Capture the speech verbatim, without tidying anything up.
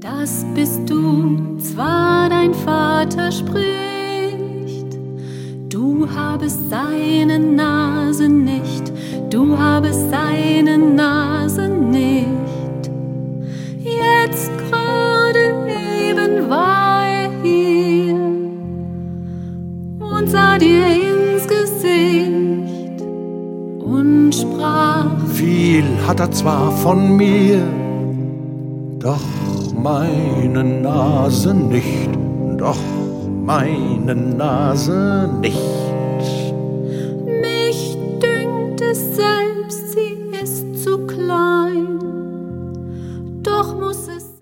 Das bist du, zwar dein Vater spricht, du habest seine Nase nicht, du habest seine Nase nicht. Jetzt gerade eben war er hier und sah dir ins Gesicht und sprach: Viel hat er zwar von mir, doch meine Nase nicht, doch meine Nase nicht.